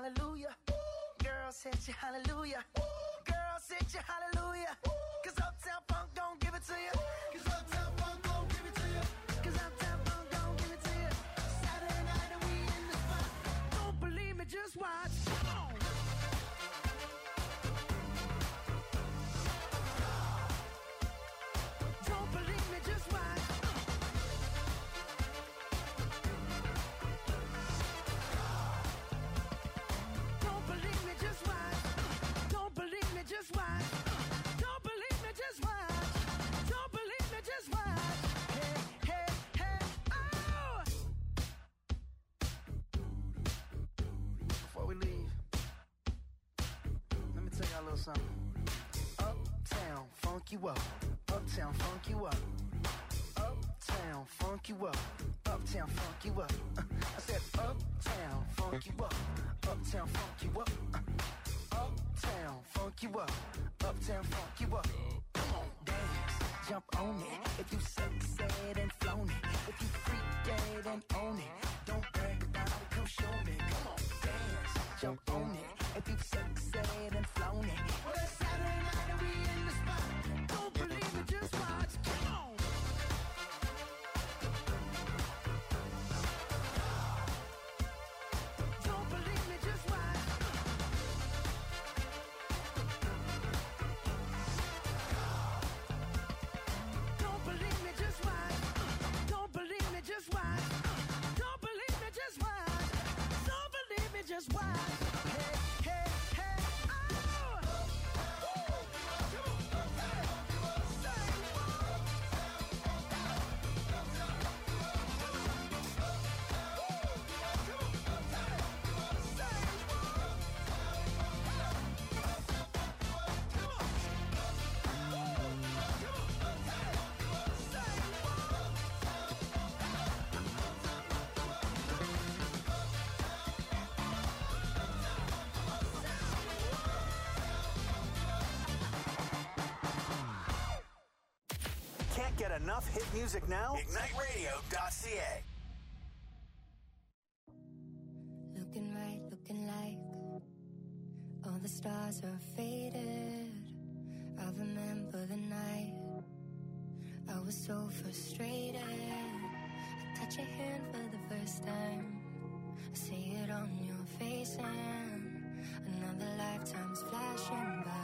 hallelujah. Girls hit you hallelujah. Girls hit you hallelujah. Cause Uptown Funk don't give it to you. Cause Uptown Funk don't give it to you. Cause Uptown Funk don't give it to you. Saturday night and we in the spot. Don't believe me, just watch. Come on. Don't believe me, just watch. Don't believe me, just watch. Don't believe me, just watch. Don't believe me, just watch. Don't believe me, just watch. Hey, hey, hey, oh! Before we leave, let me tell y'all a little something. Uptown, funk you up. Uptown, funk you up. Uptown, funk you up. Uptown, funk you up. I said uptown, funk you up. Uptown, funk you up. Uptown, funk you up. Uptown, funk you up. Come on, dance, jump on it. If you succeed and flown it. If you freak dead and own it. Don't brag about it, come show me. Come on, dance, jump on it. If you succeed and flown it. Well, it's Saturday night and we in the spot. Don't believe me, just watch. Come on. Don't believe me, just watch. Don't believe me, just watch. Don't believe me, just watch. Don't believe me, just watch. Don't believe me, just watch. Hey, hey, hey, oh! Can't get enough hit music now? IgniteRadio.ca. Looking right, looking like all the stars are faded. I remember the night I was so frustrated. I touch your hand for the first time. I see it on your face and another lifetime's flashing by.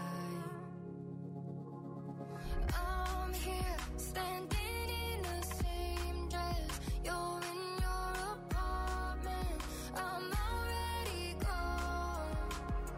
I'm here, standing in the same dress. You're in your apartment. I'm already gone.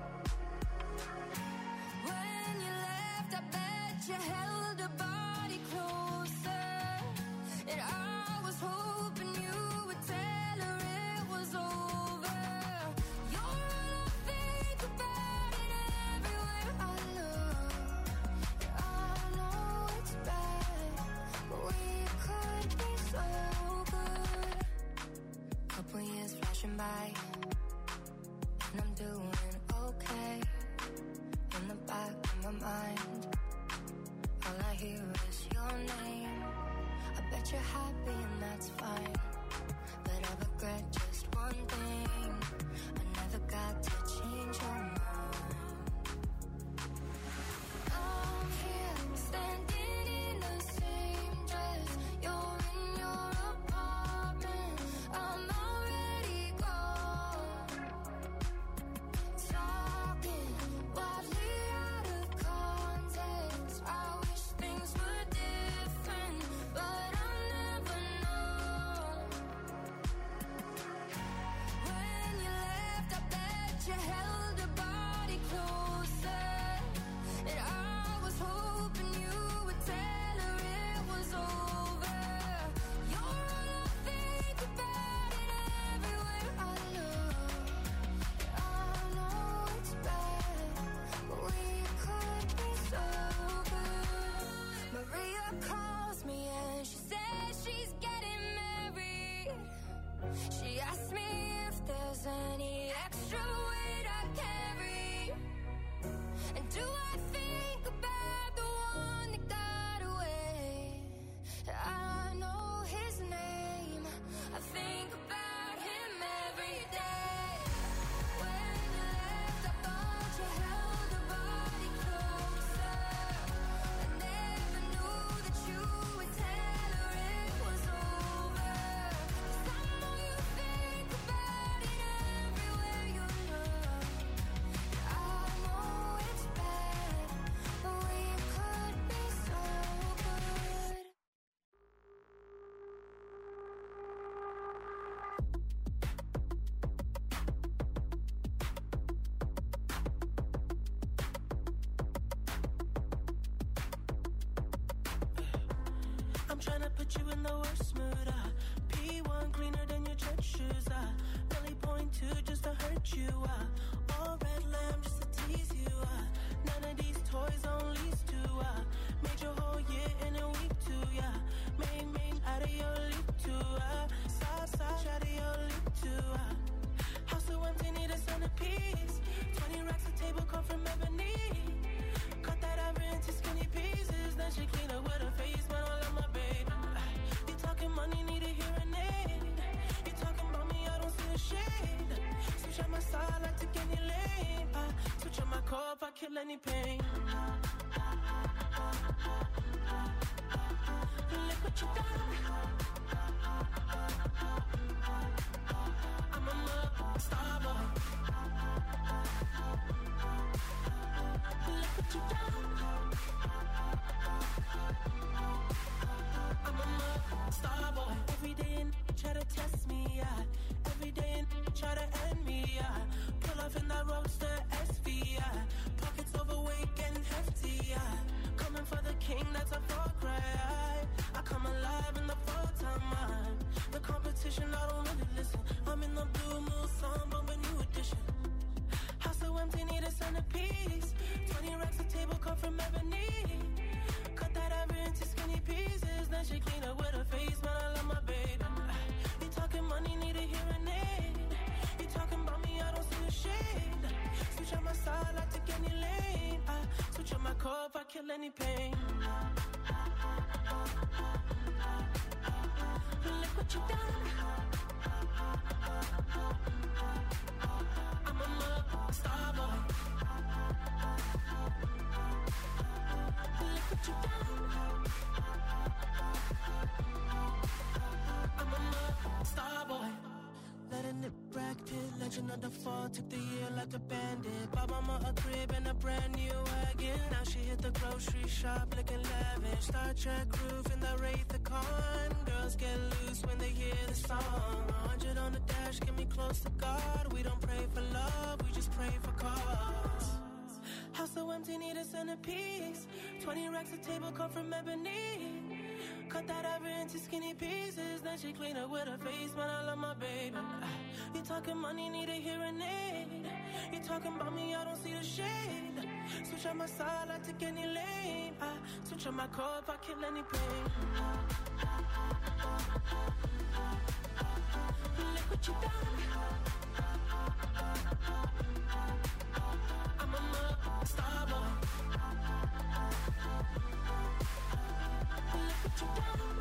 When you left, I bet you held a body closer. And I was hoping you would tell her it was over. You're all I think about it everywhere I look. I know it's bad, but we could be so good. Couple years flashing by, and I'm doing okay. In the back of my mind, all I hear is your name. I bet you're happy and that's fine, but I regret just one thing. I never got to change your mind. I'm here, standing in the same dress. You're in your apartment. I'm already gone. Talking wildly out of context. I wish things were different, but I'll never know. When you left, I bet you held a body closer. And I was hoping you would tell her it was over. You're all I think about it everywhere I look. I know it's bad, but we could be so good. Maria calls me and she says she's getting married. She asked me if there's any extra weight I carry. put you in the worst mood. P1 cleaner than your church shoes. Belly point two just to hurt you. All red lamb just to tease you. None of these toys on lease to. Made your whole year in a week too. Yeah, main out of your league too. Side out of your league too. House so empty, need a centerpiece. 20 racks of table come from ebony. Cut that ever into skinny pieces. Then she clean up with her face, man, I love my baby. You talking money, need a hearing aid. You talking about me, I don't see a shade. Switch on my side, I take any lane. Switch on my core if I kill any pain. Look what you done. I'm a star boy. Look what you done. I'm a star boy. Every day and try to test me, yeah. Every day and try to end me, yeah. Pull off in that roadster SV, yeah. Pockets overweight getting hefty, yeah. Coming for the king, that's a far cry. I come alive in the full-time mind. The competition, I don't really listen. I'm in the blue moon song, bumping new edition. House so empty, need a centerpiece. 20 racks of table come from ebony. Cut that ever into skinny pieces. Then she clean up with her face, man, I love my baby. You talking money, need a hearing aid. You talking about me, I don't see a shade. Switch on my side, I take any lane. Switch on my core if I kill any pain. Look what you done. I'm a star boy. Look what you done. I'm a star boy. Letting it Brad Pitt, legend of the fall. Took the year like a bandit. Bought mama a crib and a brand new wagon. Now she hit the grocery shop looking lavish. Star Trek roof in the Wraith the Con. Girls get loose when they hear the song. 100 on the dash, get me close to God. We don't pray for love, we just pray for cause. House so empty, need a centerpiece. 20 racks of table come from ebony. Cut that ever into skinny pieces. Then she clean up with her face, man, I love my baby. You talking money, need a hearing aid. You talking about me, I don't see the shade. Switch on my side, I take any lane. Switch on my core if I kill any pain. Look what you done. I'm a star boy. Look what you done.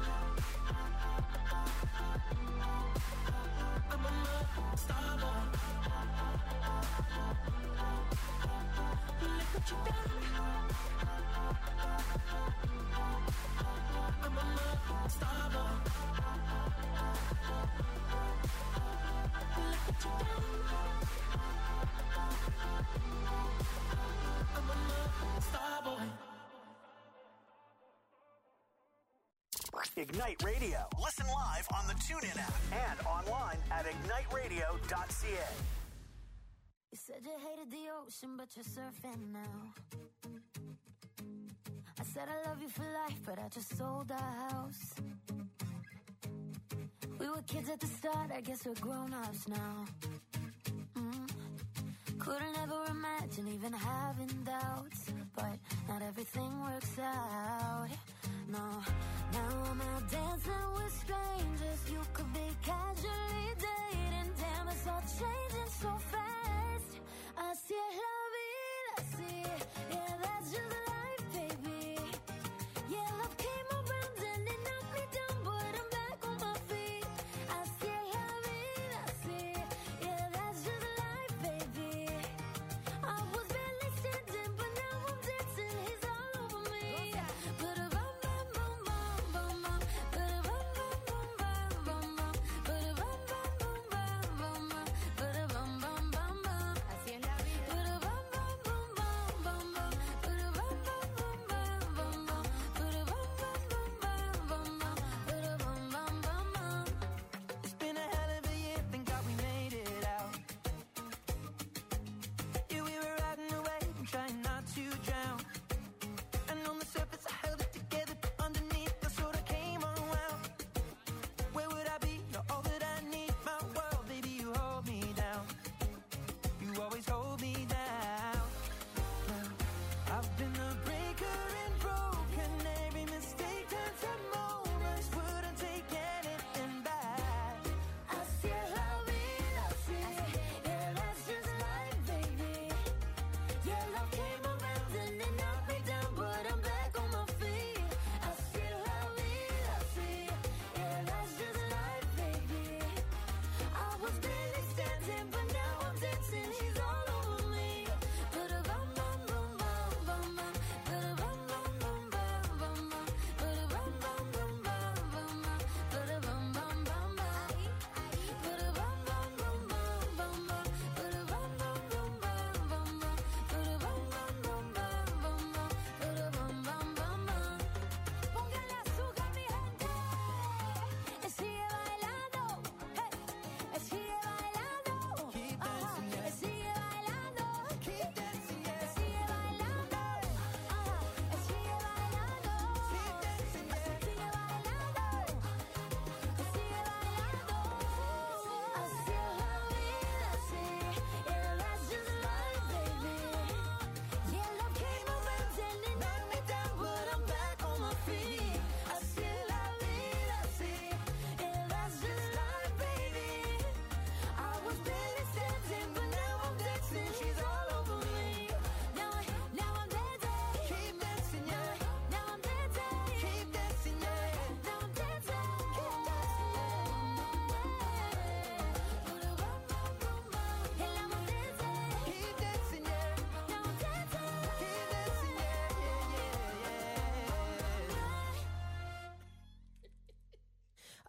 I'm a star boy. Look what you done. I'm a star boy. Look what you done. I'm a star boy. Ignite Radio. Listen live on the TuneIn app and online at igniteradio.ca. You said you hated the ocean, but you're surfing now. I said I love you for life, but I just sold our house. We were kids at the start, I guess we're grown-ups now. Couldn't ever imagine even having doubts, but not everything works out. No, now I'm out dancing with strangers. You could be casually dating. Damn, it's all changing so fast. Así es la vida, así. Yeah, that's just life, baby. Yeah, love came around and it knocked me down, but I'm back on my feet. Así es la vida, así. Yeah, that's just life, baby. I was barely standing, but now I'm dancing. He's all over me. But a bum bum bum bum bum bum. But a bum bum bum bum bum bum. But a bum bum bum bum bum bum. But a bum bum bum bum. Así es la vida. But a bum bum bum bum bum bum. But a bum bum bum bum bum.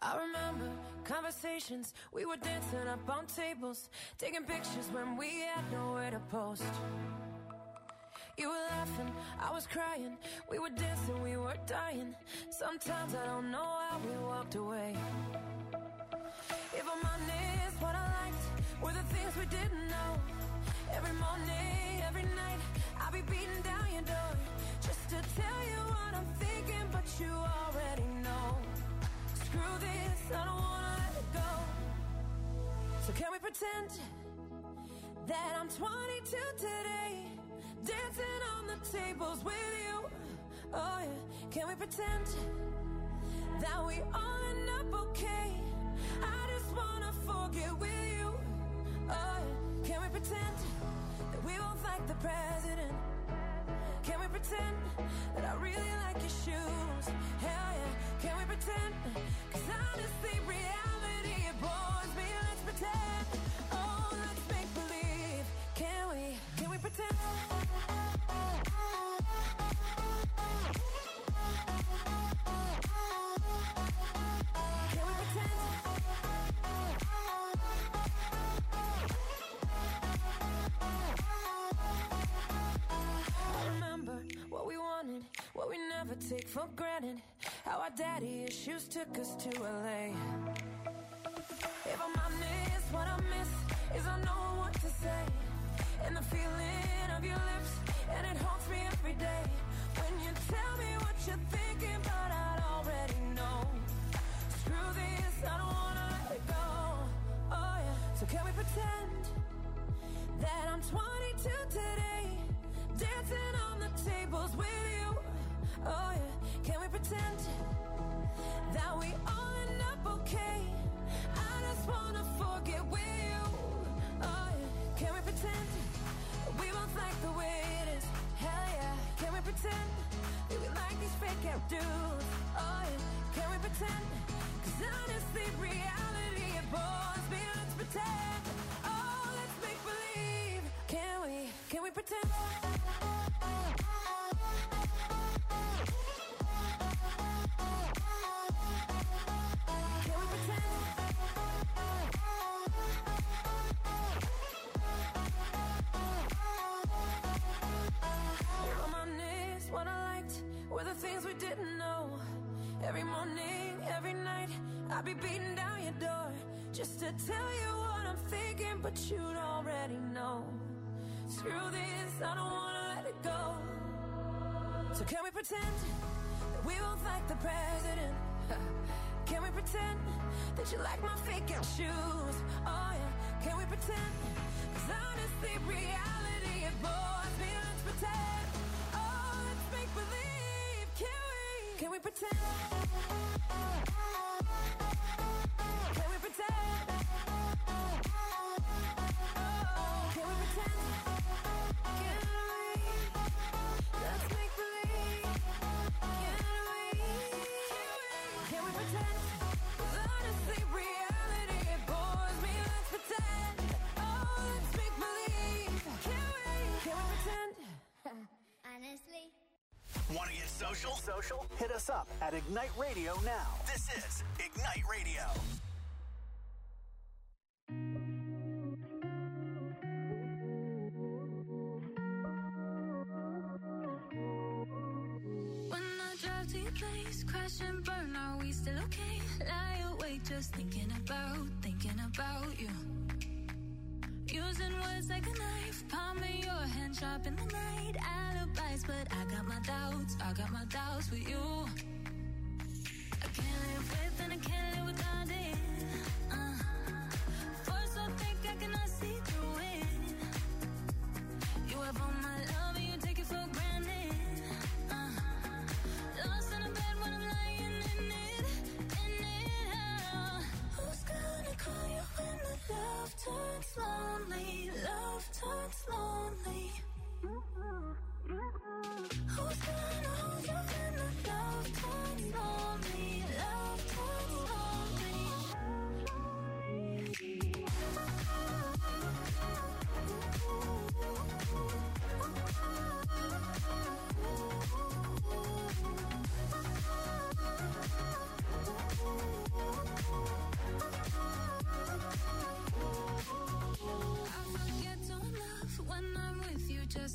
I remember conversations, we were dancing up on tables, taking pictures when we had nowhere to post. You were laughing, I was crying, we were dancing, we were dying. Sometimes I don't know how we walked away. If I'm honest, what I liked were the things we didn't know. Every morning, every night, I'll be beating down your door just to tell you what I'm thinking, but you already know. Screw this, I don't wanna let it go. So can we pretend that I'm 22 today, dancing on the tables with you? Oh yeah, can we pretend that we all end up okay? I just wanna forget with you. Oh yeah, can we pretend that we both like the president? Can we pretend that I really like your shoes? Hell yeah, can we pretend? 'Cause honestly, reality, it bores me. Let's pretend. Oh, let's make believe. Can we pretend? Can we pretend? I remember what we wanted, what we never take for granted. How our daddy issues took us to LA. If I'm honest, what I miss is I know what to say, and the feeling of your lips, and it haunts me every day. When you tell me what you're thinking, but I already know. Screw this, I don't wanna let it go. Oh yeah, so can we pretend that I'm 22 today, dancing on the tables with you? Oh yeah, can we pretend that we all end up okay? I just wanna forget with you. Oh yeah, can we pretend that we both like the way it is? Hell yeah, can we pretend that we like these fake out dudes? Oh yeah, can we pretend? 'Cause honestly, reality, it bores me. Let's pretend. Oh, let's make believe. Can we pretend? What I liked were the things we didn't know. Every morning, every night, I'll be beating down your door just to tell you what I'm thinking, but you'd already know. Screw this, I don't wanna let it go. So can we pretend that we both like the president? Can we pretend that you like my fake out shoes? Oh yeah, can we pretend? 'Cause honestly, reality, it bores me. Let's pretend. Make believe, can we pretend? Can we pretend? Can we pretend? Let's make believe. Can we pretend? 'Cause honestly, reality, it bores me. Let's pretend. Oh, let's make believe. Can we pretend? Honestly. Want to get social? Hit us up at Ignite Radio now. This is Ignite Radio. When I drive to your place, crash and burn, are we still okay? Lie awake just thinking about you. Using words like a knife, palming your hand sharp in the night. Alibis, but I got my doubts with you. I can't live with and I can't live without it. Force so thick I cannot see through it. You have all my love and you take it for granted. Lost in a bed when I'm lying in it. Who's gonna call you when the love turns lonely? Who's gonna hold you when the love turns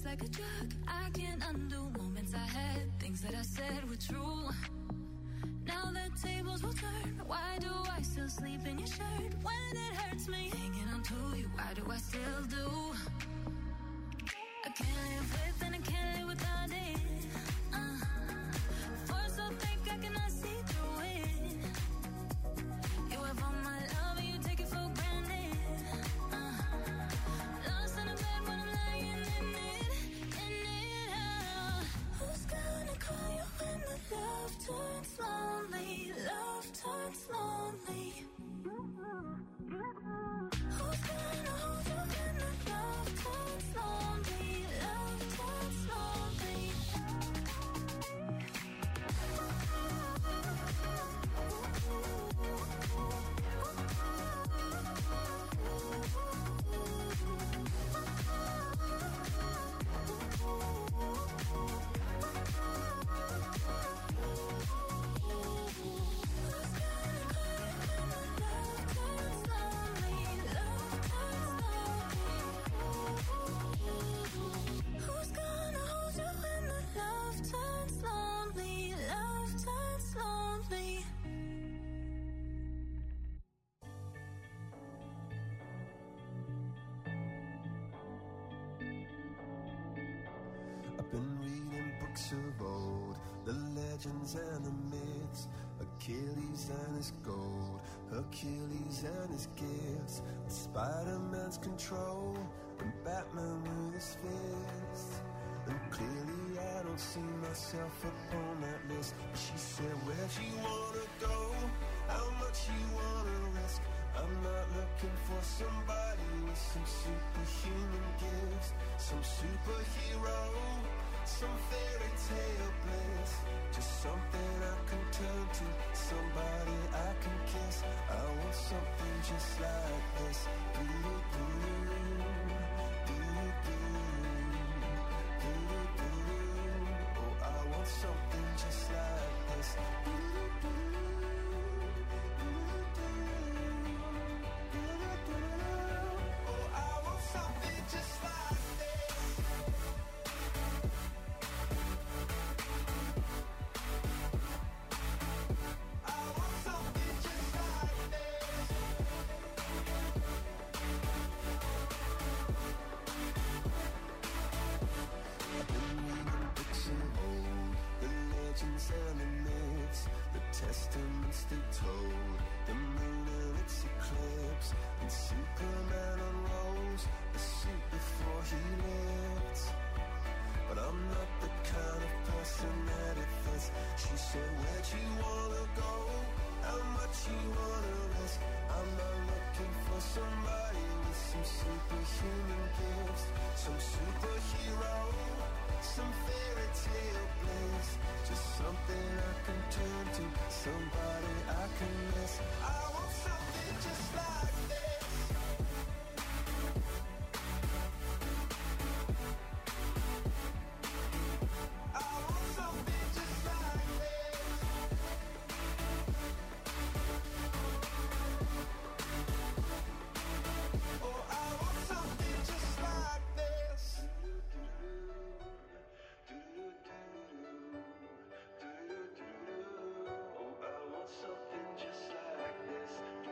like a drug. I can't undo moments I had, things that I said were true. Now the tables will turn. Why do I still sleep in your shirt when it hurts me? Hanging on to you, why do I still do? I can't live with and I can't live without it. Force so thick I cannot see through it. You have all my love and you take it for granted. Lost in a bed when I'm lying in it. Who's gonna call you when the love turns lonely? Love turns lonely. Who's gonna hold you when the love turns lonely? Love turns lonely. Who's gonna hold you when the love turns lonely? Love turns lonely. I've been reading books of old, the legends and the myths, Achilles and his gold, Hercules and his gifts, Spider-Man's control, and Batman with his fists. And clearly I don't see myself upon that list. She said, where'd you wanna go? How much you wanna risk? I'm not looking for somebody with some superhuman gifts, some superhero, some fairy tale bliss. Just something I can turn to, somebody I can kiss. I want something just like this. Oh, I want something just like this. Oh, I want something just like this. I want something just like this. I've been reading books of old, the legends and the myths, the testaments they told, the moon and its eclipse, and Superman unrolls a suit before he lived. But I'm not the kind of person that it fits. She said, where'd you wanna go? How much you wanna risk? I'm not looking for somebody with some superhuman gifts, some superhero, some fairy tale bliss. Just something I can turn to, somebody I can miss. I want something just like this. I want something just like this. Oh, I want something just like this. Oh, I want something just like this.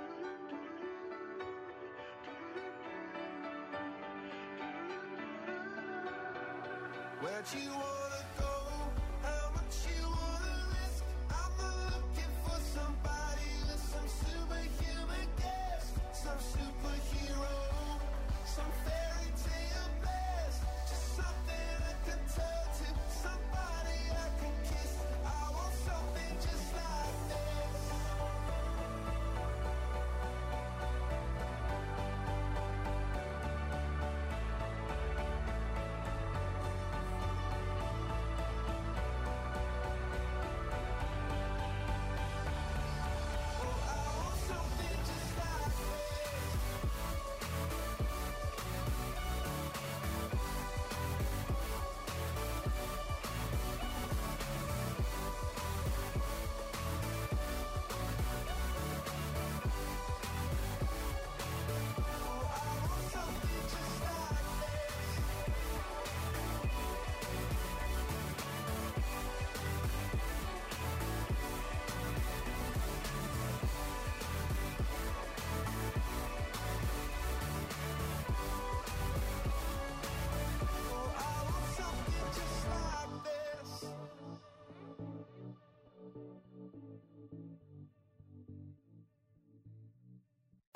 Where'd you wanna go? How much you wanna risk? I'm not looking for somebody with some superhuman gifts, some superhero, some fairy tale bliss. Just something I can turn to, somebody I can kiss. I want something just like this. Oh, I want something just like this.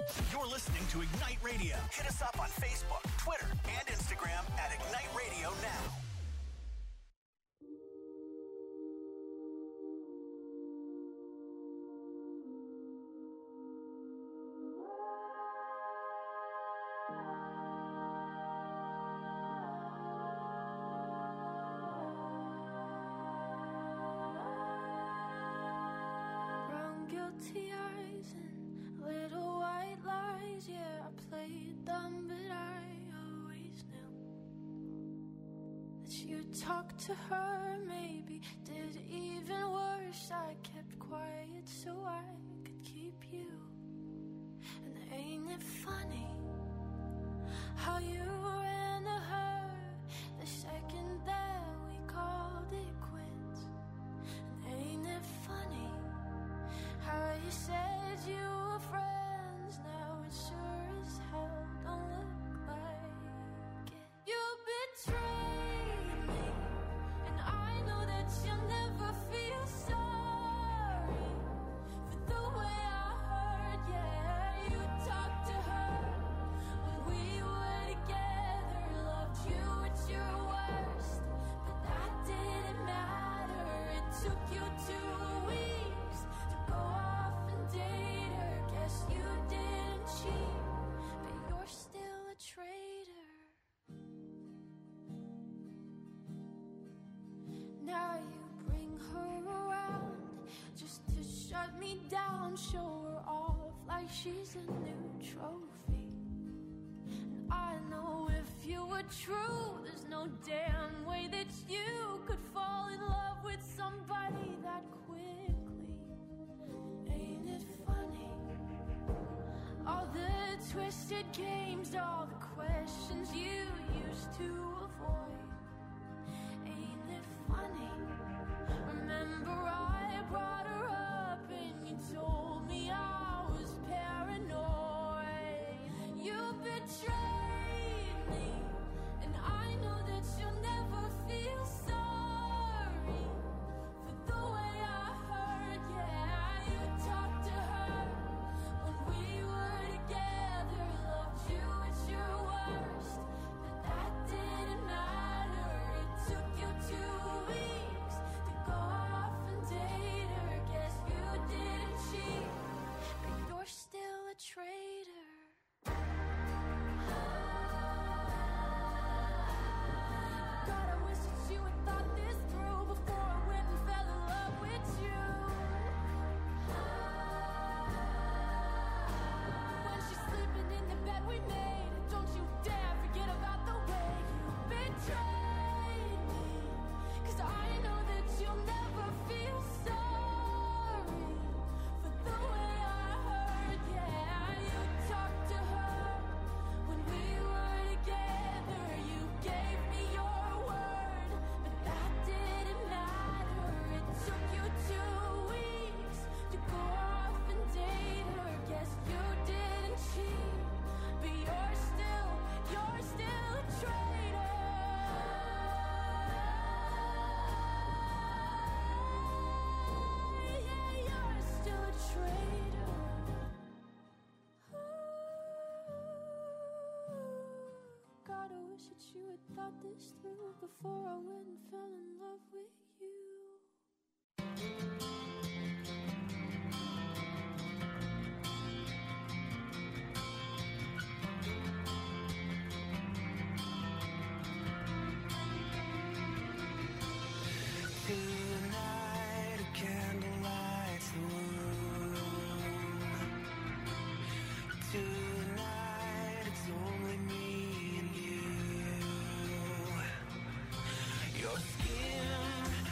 You're listening to Ignite Radio. Hit us up on Facebook, Twitter, and Instagram at Ignite Radio Now. Brown guilty eyes and little white lies. Yeah, I played dumb, but I always knew that you'd talk to her. Maybe did even worse. I kept quiet so I could keep you. And ain't it funny how you ran to her the second that we called it quits? And ain't it funny how you said you were friends? Now it sure as hell don't look like it. You betrayed me, and I know that you'll never feel sorry for the way I hurt. Yeah, you talked to her when we were together, loved you at your worst, but that didn't matter. It took you 2 weeks to go off and date her. Guess you didn't cheat, but you're still a traitor. Now you bring her around just to shut me down, show her off like she's a new trophy. And I know if you were true, there's no damn way that you could fall in love with somebody that quickly. Ain't it funny? All the twisted games, all the questions you used to avoid. Ain't it funny? Remember I brought her up and you told me I was paranoid. You betrayed me, and I know that you'll never feel sorry for the way I hurt. Yeah, you talked to her when we were together, loved you at your worst, but that didn't matter. It took you 2 weeks to go off and date her. Guess you didn't cheat, but you're still a traitor. God, I wish that you had thought this through before I went and fell in love with you. When she's sleeping in the bed we made, don't you dare forget about the way you betrayed me. 'Cause I know that you'll never feel sorry for the way I hurt. Yeah, you talked to her when we were together. You gave me your word, but that didn't matter. It took you 2 weeks to go off and date her. Guess you didn't cheat, but you're still a traitor. Yeah, you're still a traitor. God, I wish that you had thought this through before I went and fell in love with you. Tonight, a candle lights the room. Tonight, it's only me and you. Your skin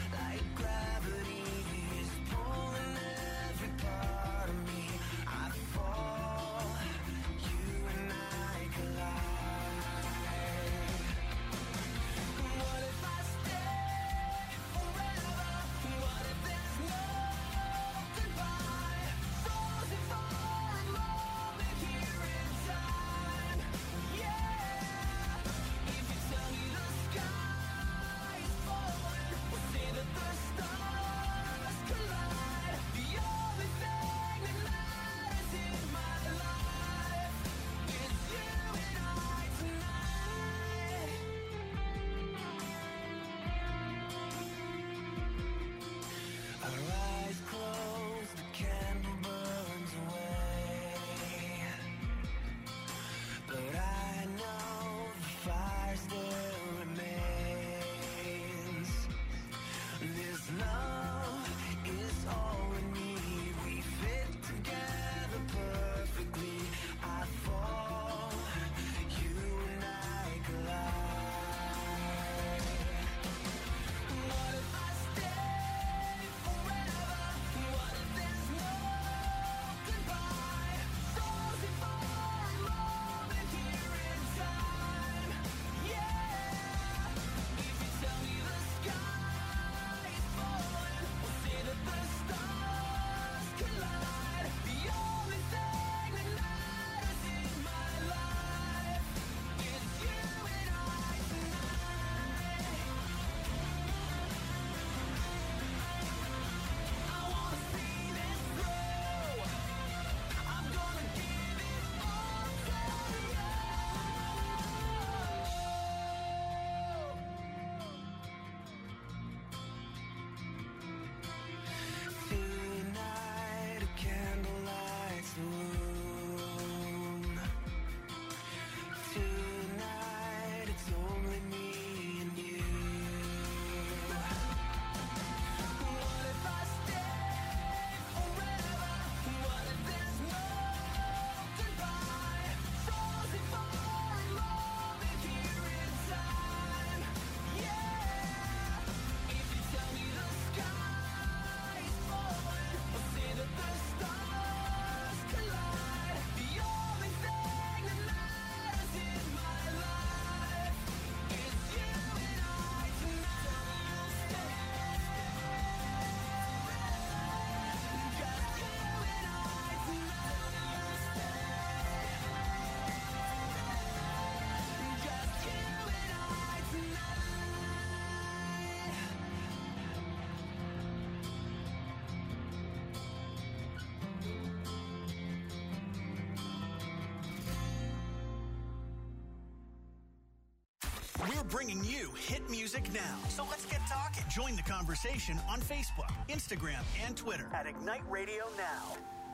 bringing you hit music now. So let's get talking. Join the conversation on Facebook, Instagram, and Twitter at Ignite Radio Now.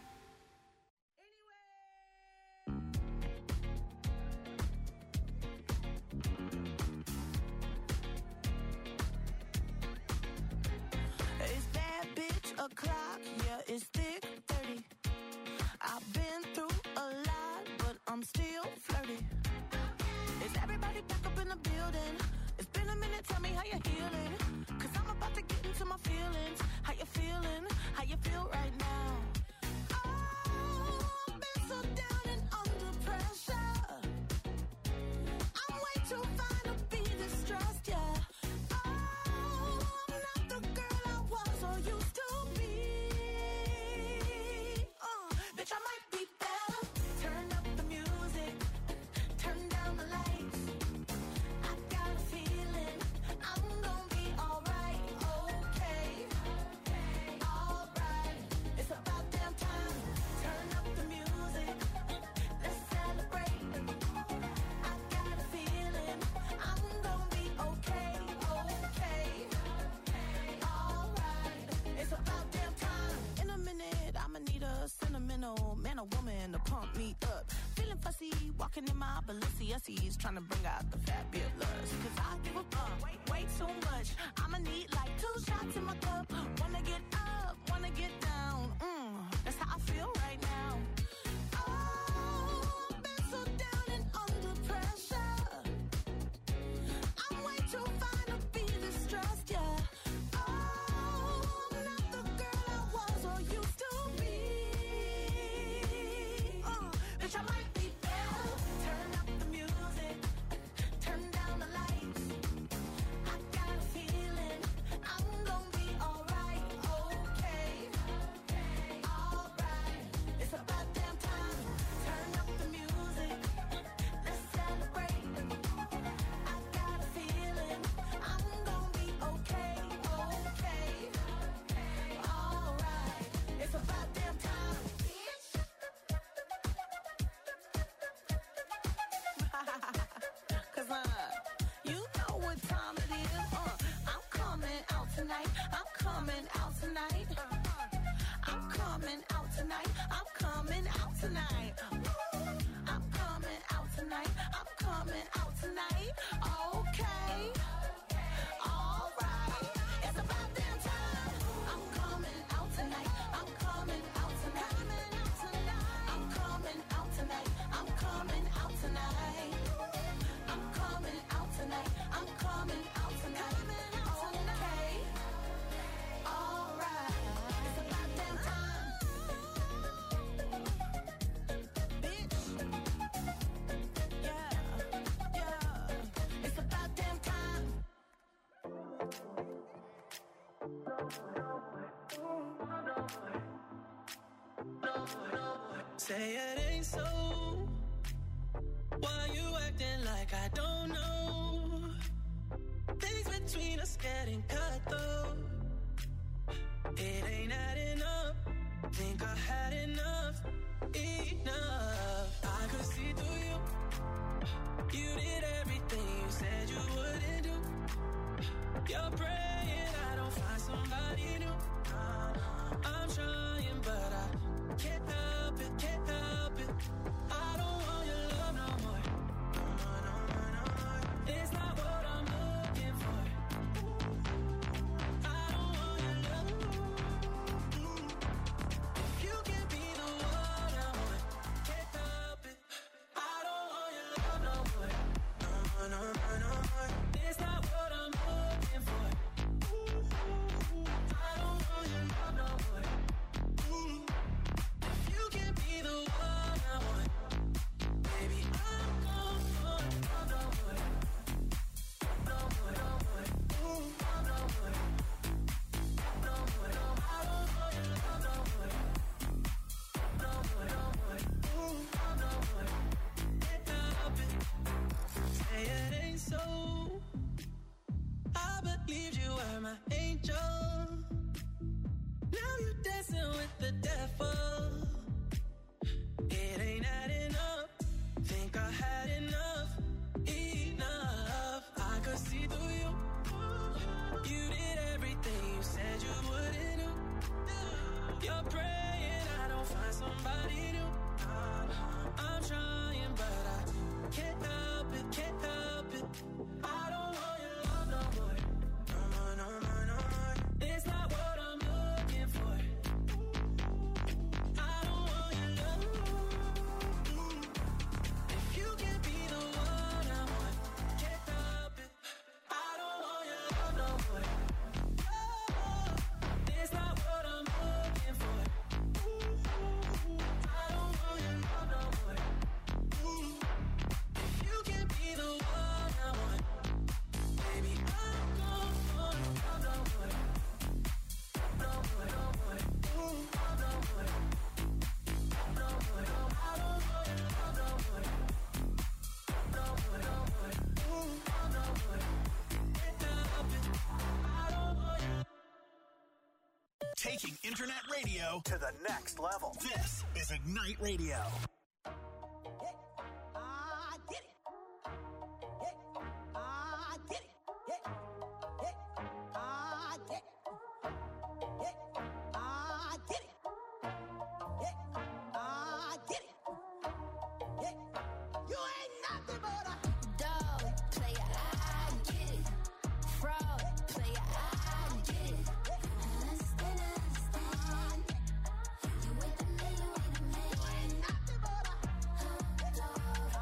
It's that bitch o'clock, yeah, it's thick 30. I've been through a lot, but I'm still flirty. Is everybody back up in the building? It's been a minute, tell me how you're healing. Cause I'm about to get into my feelings. How you feeling? How you feel right now? Oh, I've been so down and under pressure. I'm way too fine to be distressed, yeah. Oh, I'm not the girl I was or used to be. Bitch, I might be better. Turn up the music, turn down the lights. I got a feeling I'm gonna be alright, okay, alright. It's about damn time. Turn up the music, let's celebrate. I got a feeling I'm gonna be okay, alright. It's about damn time. In a minute, I'ma need a sentimental man or woman to pump me up. Feeling fussy, walking in my Balenciennes, trying to bring out the fabulous. Cause I give a fuck way too much. I'ma need like 2 shots in my cup. Wanna get up, wanna get down. That's how I feel right now. Oh, I've been so down and under pressure. I'm way too fine to be distressed, yeah. Oh, I'm not the girl I was or used to be. Bitch, I might be better. Turn up the music, turn down the lights. I got a feeling I'm gonna be alright, okay, alright. It's about damn time. Turn up the music, let's celebrate. I got a feeling I'm gonna be okay, alright. It's about damn time. Cause you know what time it is. I'm coming out tonight. I'm coming out tonight. I'm coming out tonight. I'm coming out tonight. I'm coming out tonight. I'm coming out tonight. Okay. Alright. It's about damn time. I'm coming out tonight. I'm coming out tonight. I'm coming out tonight. I'm coming out tonight. I'm coming out tonight. I'm coming out tonight. Okay. Alright. It's about damn time. Bitch. Yeah. It's about damn time. Say it ain't so. Why you acting like I don't know? Things between us getting cut though. It ain't adding up. Think I had enough. I could see through you. You did everything you said you wouldn't do. You're praying I don't find somebody new. I'm trying, but I can't help it, can't help it. I don't want your love no more. It's not what I'm looking for. I don't want your love. If you can be the one I want, can't help it. I don't want your love no more. No more. It's not what I'm looking for. I don't want your love no more. If you can be the one I want, baby, I'm gone for love no more. No more. No more. No more. I don't want your love no more. No more. No more. Can't help it. Say it ain't so. I believed you were my angel. Now you're dancing with the devil. It ain't adding up. Think I had enough. I could wanna see through you. You did everything you said you wouldn't do. You're praying I don't find somebody new. I'm trying, but I can't help it, can't help it. I don't want your love no more. No more, no more, no more. It's not what I'm looking for. I don't want your love. If you can't be the one I want, can't help it. I don't want your love no more. It's not what I'm looking for. I don't want your love no more. If you can't be the one I want, baby, I'm gone for love no more. No more, no more. Love no more. No more, no more. I don't want your love no more. No more, no more. Love no more. Can't help it. I don't want your Taking internet radio to the next level. This is Ignite Radio. I did it. I did it. I did it. I did it. I did it. You ain't nothing but a Dog player, I get it. Fraud player, I get it. Understand. You with the man, you with the man. nothing but a Dog.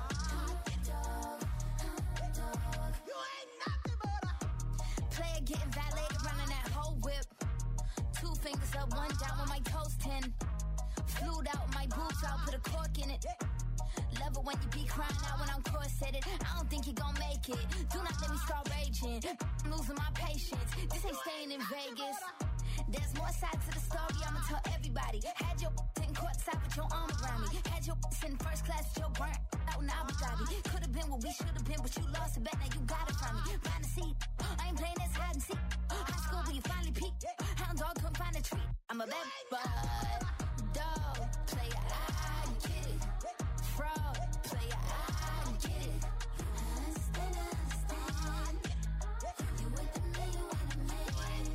you ain't nothing but a Player getting validated, running that whole whip. 2 fingers up, 1 down with my toes 10. Flued out my boots out, put a cork in it. Love it when you be crying out when I'm corseted. I don't think you gon' make it. Do not let me start raging. I'm losing my patience. This ain't staying in Vegas. There's more sides to the story, I'ma tell everybody. Had your in courtside with your arm around me. Had your in first class with your burnt out in Abu Dhabi. Could've been what we should've been, but you lost it back, now you got it from me. Find a seat, I ain't playing this hide and seek. High school when you finally peaked. Hound dog couldn't find a treat. I'm a bad bud. Dog player, I get it. Fraud player, I get it. Understand. You with the man, you with the man.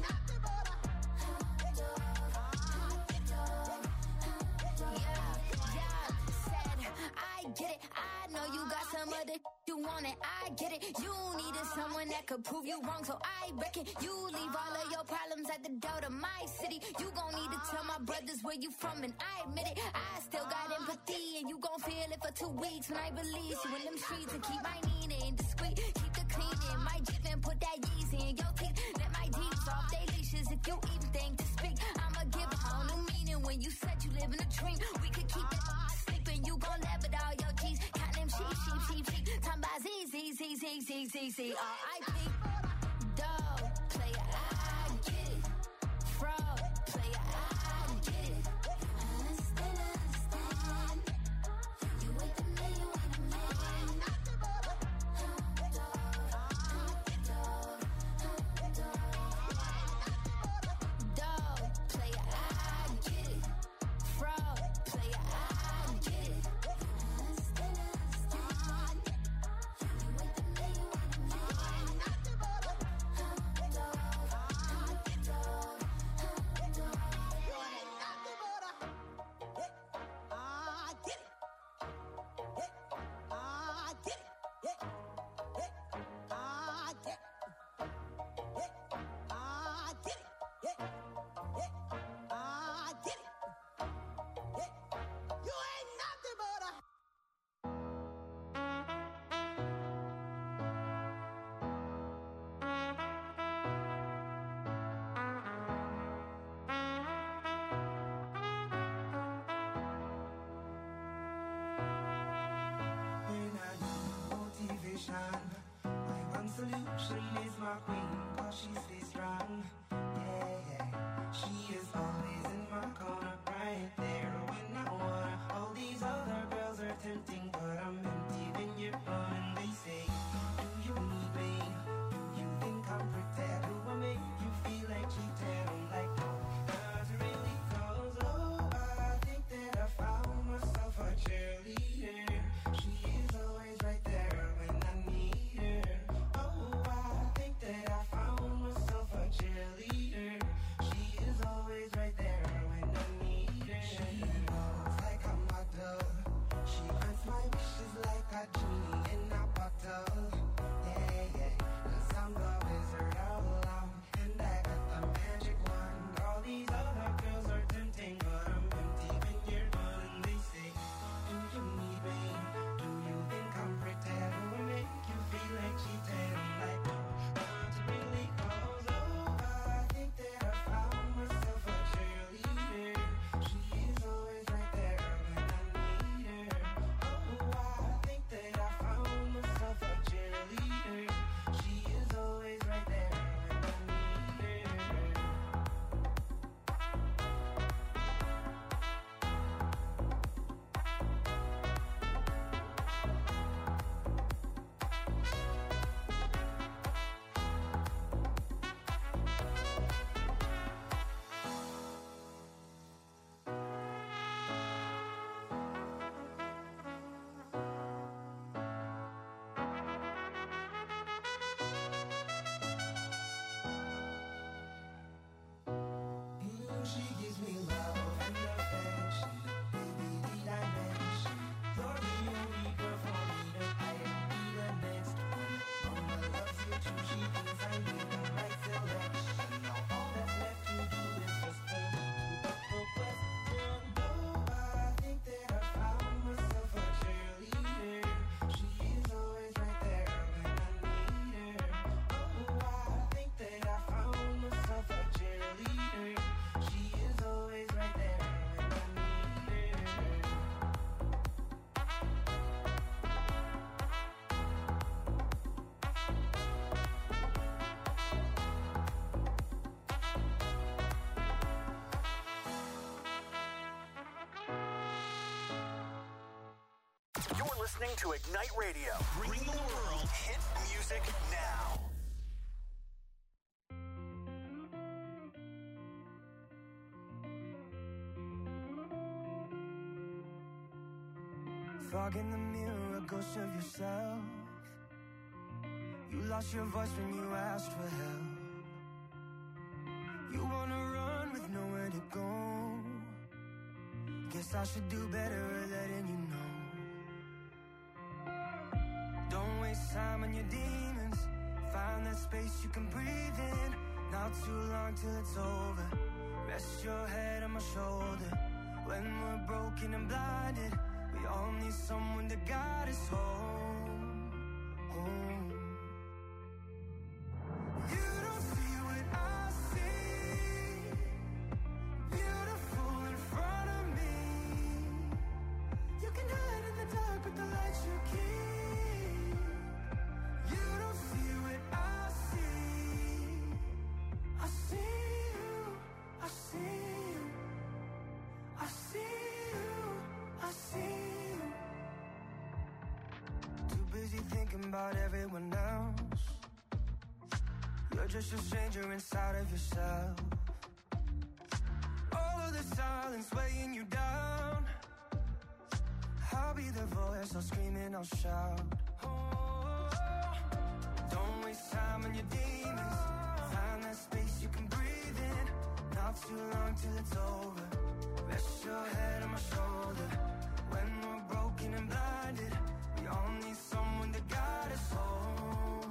Yeah, said, I get it. I know you got some other you want it. I get it. You needed someone that could prove you wrong, so I reckon you leave all of your problems at the door to my city. You gon' need to tell my brothers where you from, and I admit it. I still got empathy, and you gon' feel it for 2 weeks when I release you in them streets and keep my meaning discreet. Keep the cleaning, my Jeep and put that Yeezy in your teeth. Let my deeds off they leashes if you even think to speak. I'ma give a whole new meaning when you said you live in a dream. We could keep it sleeping, you gon' laugh at all your G's. Count them sheep. Time by Z. R.I.P. Dog player, I get it. Fraud player, I get it. Understand. You with the man, you with the man. Dog player, I get it. Fraud player, I get it. Understand. You with the man, you with the man. solution is my queen, cause she stays strong. Yeah, she is always in my corner, right there when I wanna. All these other girls are tempting, but I'm empty when you're gone. And they say, do you need me? Do you think I'm pretty? Do I make you feel like cheating? I'm like, no, not really, cause oh, I think that I found myself a cheerleader. She is always right there when I need her. Oh, I listening to Ignite Radio. Bring the world hit music now. Fog in the mirror, a ghost of yourself. You lost your voice when you asked for help. You wanna run with nowhere to go. Guess I should do better at letting you know. Don't waste time on your demons. Find that space you can breathe in. Not too long till it's over. Rest your head on my shoulder. When we're broken and blinded, we all need someone to guide us home, home. You don't see what I see. Beautiful in front of me. You can hide in the dark, but the light you keep. You don't see what I see. I see you, I see you. I see you, I see you. Too busy thinking about everyone else. You're just a stranger inside of yourself. All of the silence weighing you down. I'll be the voice, I'll scream and I'll shout. Oh, don't waste time on your demons. Find that space you can breathe in. Not too long till it's over. Rest your head on my shoulder. When we're broken and blinded, we all need someone to guide us home.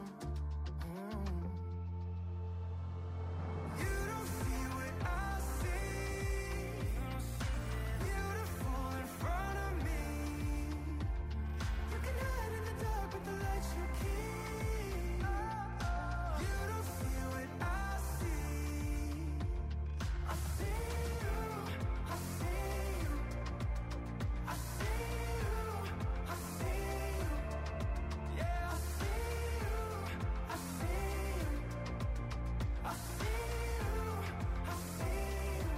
You don't see what I see. Beautiful in front of me. You can hide in the dark, but the light you keep. You don't see what I see. I see you, I see you. I see you, I see you. Yeah, I see you, I see you. I see you, I see you.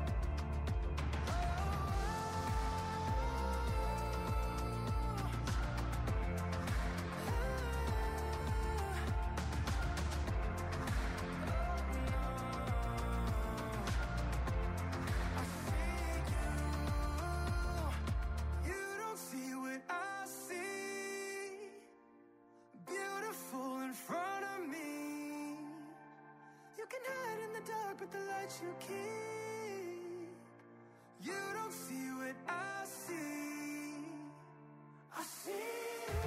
You don't see what I see. Beautiful in front of me. You can hide in the dark, but the light you keep. You don't see what I see. I see you,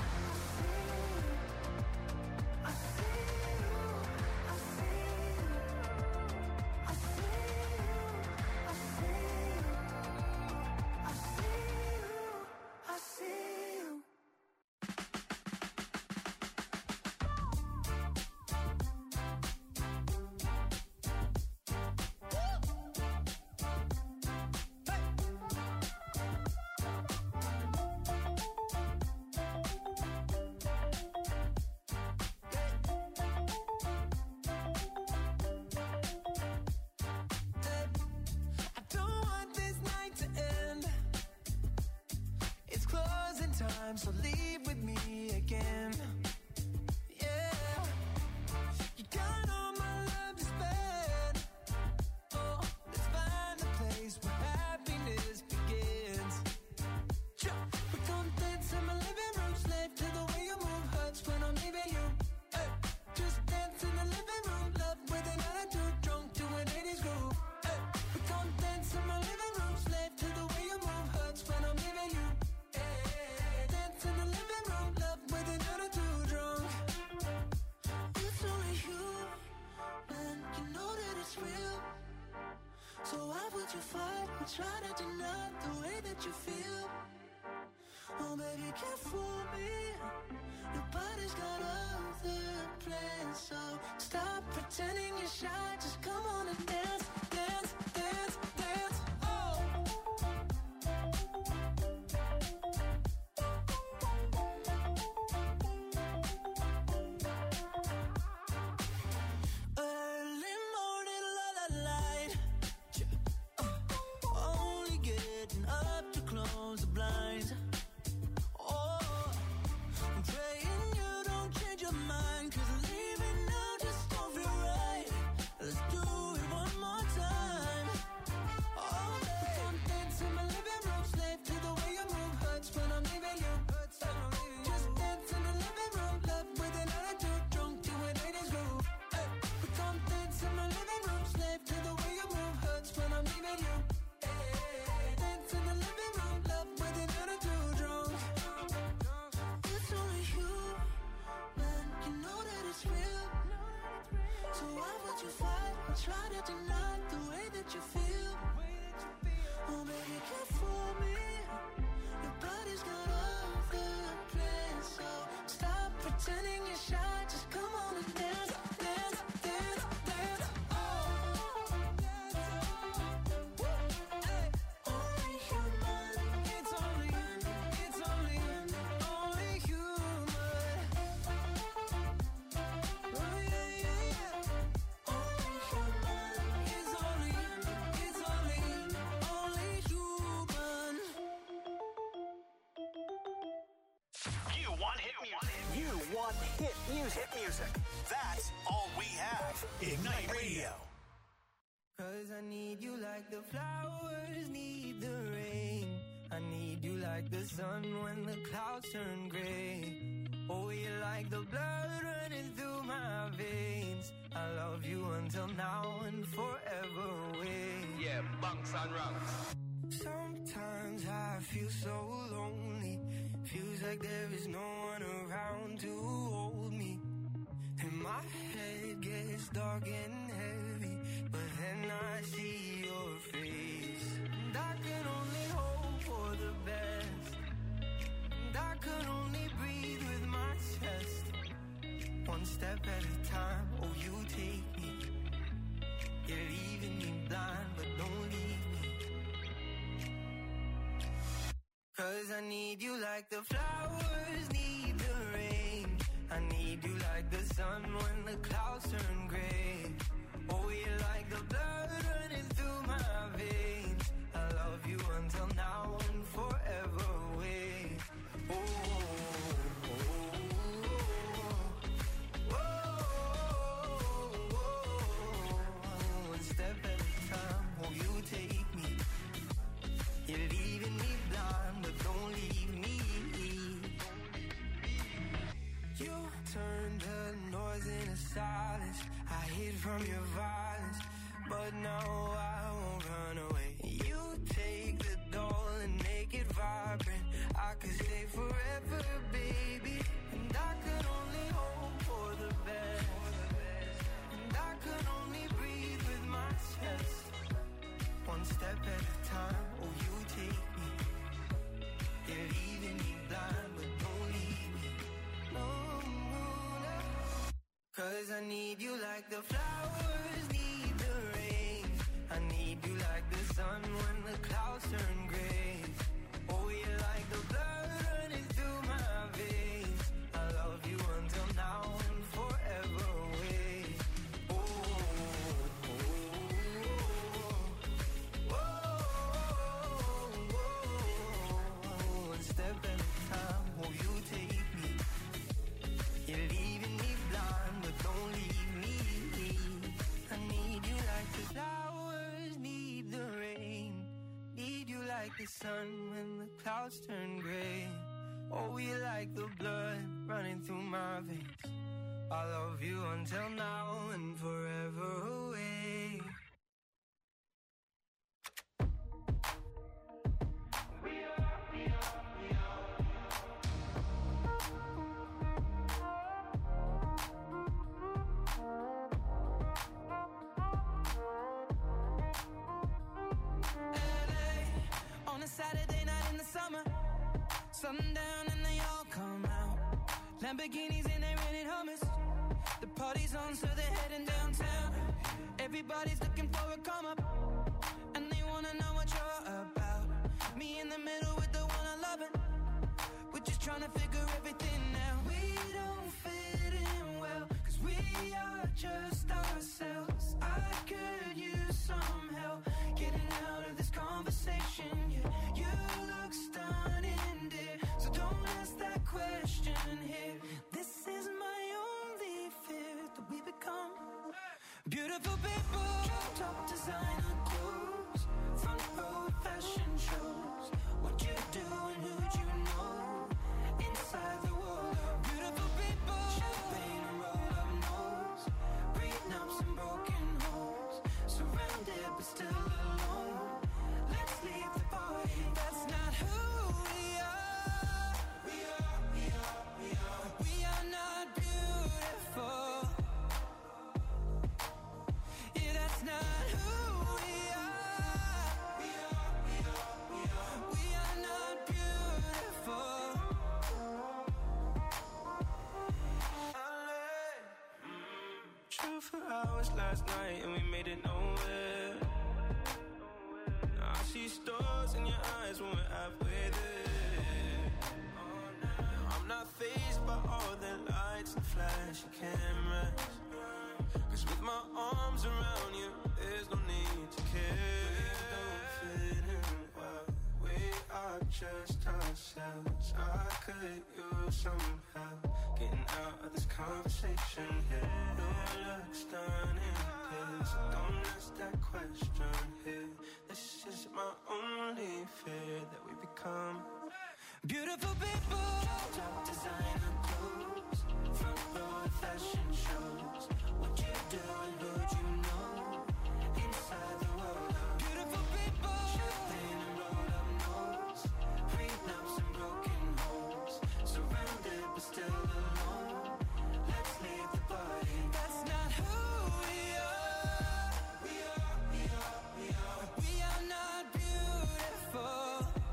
I see you. I see you, I see you. I see you, I see you. I see you, I see you. I don't want this night to end. It's closing time, so leave with me again. Yeah, you got all my love to spend. Oh, let's find a place where happiness begins. We're gonna dance in my living room, slave to the way you move. Hurts when I'm leaving you. Hey, just dance in the living room, love with an attitude, drunk to an 80s groove. Hey, we're gonna dance in my living room, slave to the way you move. Hurts when I'm leaving you. Hey, dance in the living room, love with an attitude, drunk. It's only you, and you know that it's real. So why would you fight or try to deny the way that you feel? Oh baby, can't fool me. Nobody's got other plans, so stop pretending you're shy. Just come on and dance, dance, dance, dance. Oh. Early morning, la la light. Only getting up to close the blinds. Oh, too flat. I'll try to deny the way that you feel. Oh baby, care for me. Your body's got other plans, so stop pretending you're shy. Just come on and dance, dance, dance, dance. Oh, only human. It's only human. Oh yeah, yeah, yeah. Only human. It's only human. You want hit music. You want hit music. Hit music. That's all we have. Ignite Radio. 'Cause I need you like the flowers need the rain. I need you like the sun when the clouds turn gray. Oh, you're like the blood running through my veins. I love you until now and forever away. Yeah, bunks and ranks. Sometimes I feel so lonely. Feels like there is no one around to hold me. And my head gets dark and heavy, but then I see your face. And I can only hope for the best. And I can only breathe with my chest. One step at a time, oh you take me. You're leaving me blind, but don't leave me. 'Cause I need you like the flowers need the rain. I need you like the sun when the clouds turn gray. Oh, you're like the blood running through my veins. I love you until now and forever away. Oh, oh, oh, oh, oh. One step at a time, oh, you take me. You're leaving me blind, but don't leave me. You turn the noise into silence. I hid from your violence, but now I won't run away. You take the doll and make it vibrant. I could stay forever, baby. And I could only hope for the best. And I could only breathe with my chest. One step at a time, oh you take me. You're leaving me blind, but don't leave me. No, no. 'Cause I need you like the flowers need the rain. I need you like the sun when the clouds turn gray. Oh, you're like the blood running through my veins. I love you until now and forever away. Oh, oh, oh, oh, oh. One step at a time, oh, you take me. You're leaving me blind, but don't leave me. I need you like the flowers need the rain. Need you like the sun when the clouds turn gray. Oh, you like the blood running through my veins. I love you until now and forever away. On a Saturday night in the summer, sundown and they all come out. Lamborghinis and they rented hummus. The party's on, so they're heading downtown. Everybody's looking for a come up, and they wanna know what you're about. Me in the middle with the one I love it. We're just trying to figure everything out. We don't fit in well, 'cause we are just ourselves. I could use some help getting out of this conversation. Yeah, you look stunning, dear, so don't ask that question here. This is my only fear, that we become beautiful people. Top designer clothes, front row fashion shows. What you do and who'd you know? Inside the world of beautiful people. Champagne and roll up nose, prenups and broken homes. Surrounded but still alone. Let's leave the party. That's not who we are. We are not beautiful. last night and we made it nowhere. Now I see stars in your eyes when we're halfway there. I'm not fazed by all the lights and flashy cameras, 'cause with my arms around you, there's no need to care. We don't fit in well, we are just ourselves. I could use some help getting out of this conversation here. No looks done in here, so don't ask that question here. This is my only fear, that we become beautiful people. Top designer clothes, front row fashion shows. What you do and who you know inside the world. Beautiful people. Champagne and rolled up nose, prenups and broken homes. Surrounded but still alone. Let's leave the party. That's not who we are. We are not beautiful.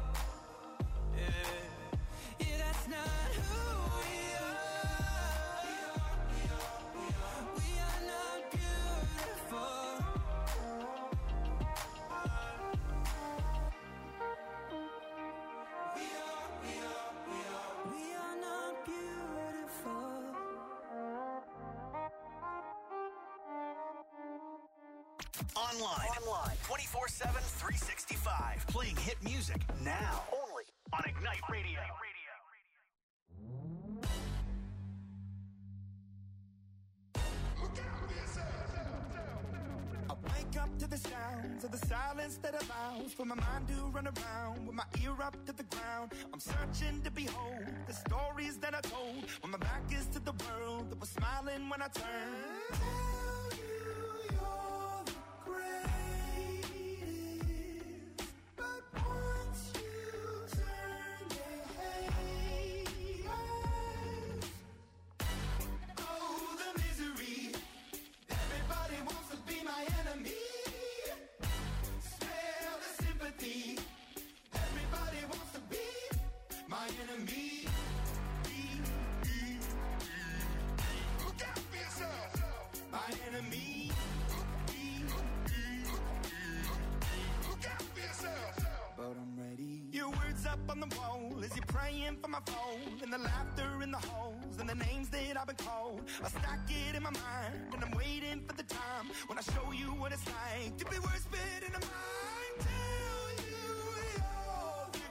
Yeah, that's not who we are. We are not beautiful. We are not beautiful. Online 24/7, 365. Playing hit music now. Only on Ignite Radio. I wake up to the sounds of the silence that allows for my mind to run around with my ear up to the ground. I'm searching to behold the stories that I told when my back is to the world that was smiling when I turned. Tell you you're the greatest, but once you turn, they hate us. Oh, the misery. Everybody wants to be my enemy. Smell the sympathy. Everybody wants to be my enemy. Look out for yourself. My enemy. Look out for yourself. But I'm ready. Your words up on the wall as you're praying for my phone, and the laughter in the halls and the names that I've been called. I stack it in my mind and I'm waiting for the time when I show you what it's like to be worse fit in a mind. Tell you you're the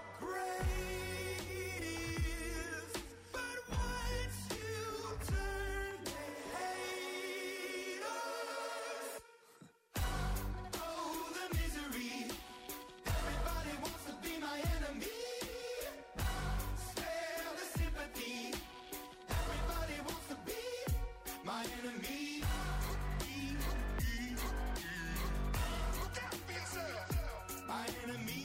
greatest, but once you turn, they hate us. Oh, the misery. Everybody wants to be my enemy. Spare the sympathy. Everybody wants to be my enemy. Look out for yourself. My enemy.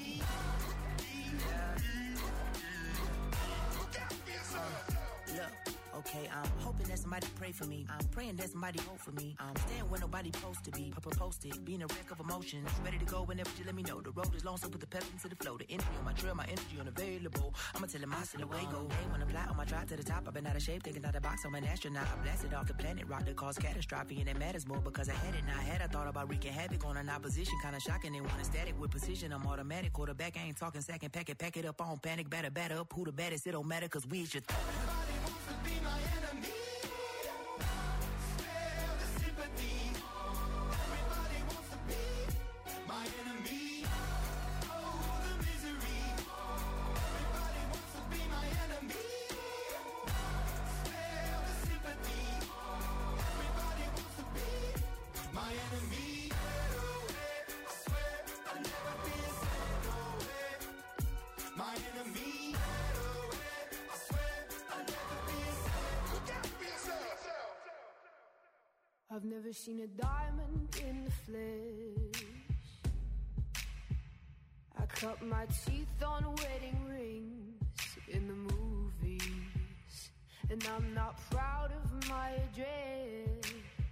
Look out for yourself. Look, okay, I'm hoping that somebody pray for me. I'm praying that somebody hope for me. I'm staying where nobody supposed to be. Posted, being a wreck of emotions. Ready to go whenever you let me know. The road is long, so put the pedal into the flow. The energy on my trail, my energy unavailable. I'ma tell him I see the way go. Hey, when I fly on my drive to the top, I've been out of shape, thinking out of the box. I'm an astronaut. I blasted off the planet, rock that caused catastrophe, and it matters more because I had it. Now I had, I thought about wreaking havoc on an opposition, kinda shocking. They want a static with precision. I'm automatic, quarterback. I ain't talking second, pack it up on panic, batter up. Who the baddest? It don't matter, cause we should. Everybody wants to be my enemy. Spare the sympathy. Everybody wants to be my enemy. Oh, the misery. Everybody wants to be my enemy. Spare the sympathy. Everybody wants to be my enemy. I swear I'll never be a my enemy. I swear I'll never be a look out for yourself. I've never seen a diamond in the flesh. I cut my teeth on wedding rings in the movies, and I'm not proud of my address.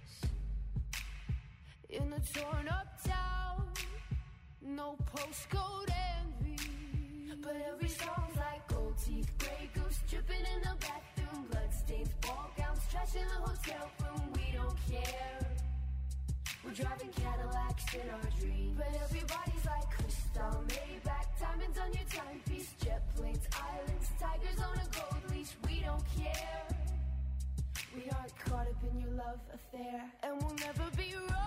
In a torn up town, no postcode envy, but every song's like gold teeth, grey goose dripping in the bathroom, bloodstains, ball gowns, trash in the hotel room. We don't care. driving Cadillacs in our dreams. But everybody's like crystal, Maybach, diamonds on your timepiece, jet planes, islands, tigers on a gold leash. We don't care. We aren't caught up in your love affair, and we'll never be wrong.